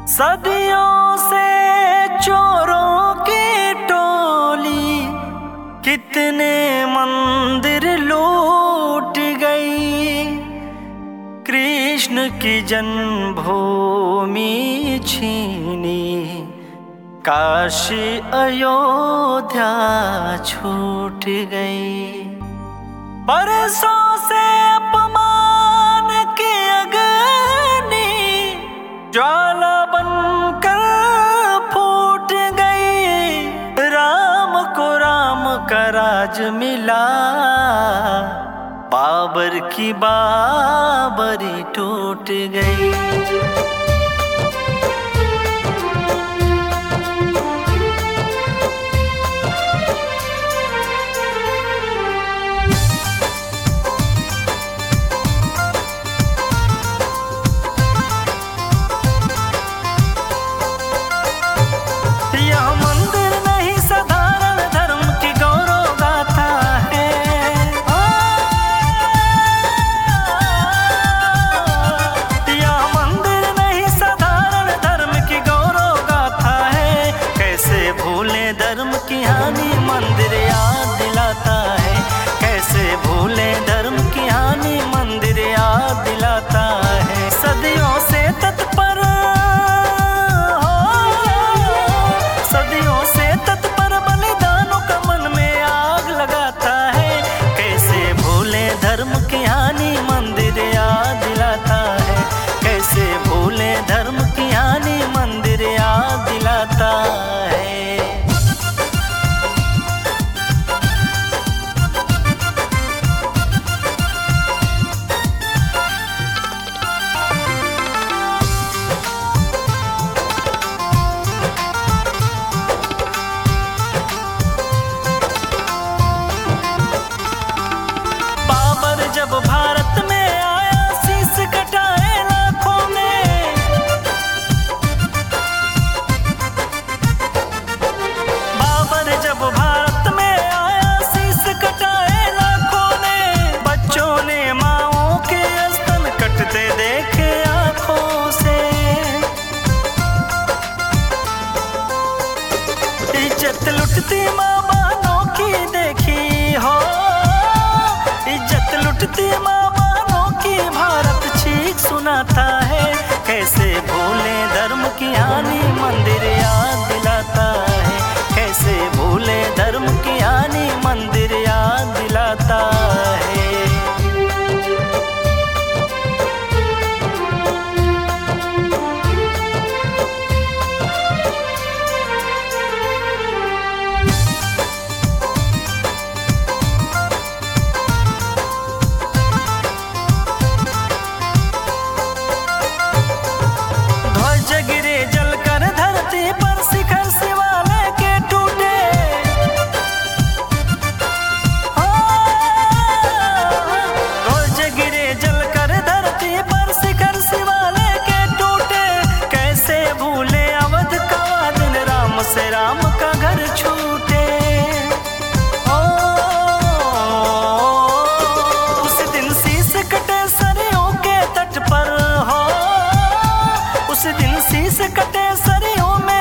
सदियों से चोरों की टोली कितने मंदिर लूट गई। कृष्ण की जन्मभूमि छीनी, काशी अयोध्या छूट गई। बरसों से अपमान की अग्नि ज्वाला बनकर फूट गई। राम को राम का राज मिला, बाबर की बाबरी टूट गई। धर्म की हानि मंदिर याद दिलाता है, कैसे भूले धर्म की हानि मंदिर याद दिलाता है। सदियों से तत्पर सदियों से तत्पर बलिदानों का मन में आग लगाता है। कैसे भूले धर्म की हानि मंदिर याद दिलाता है, कैसे भूले धर्म की हानि मंदिर याद दिलाता है। जब भारत में आया शीश कटाए लाखों ने, बाबर जब भारत में आया शीश कटाए लाखों ने। बच्चों ने माओं के स्तन कटते देखे आंखों से। इज्जत लुटती माँ बहनों की देखी हो, इज्जत लुटती माँ बहनों की भारत चीख सुनाता है। कैसे भूले धर्म की हानि मंदिर याद दिलाता है, कैसे भूले धर्म की हानि मंदिर याद दिलाता है। से राम का घर छूटे, उस दिन शीश कटे सरियों के तट पर हो, उस दिन शीश कटे सरियों में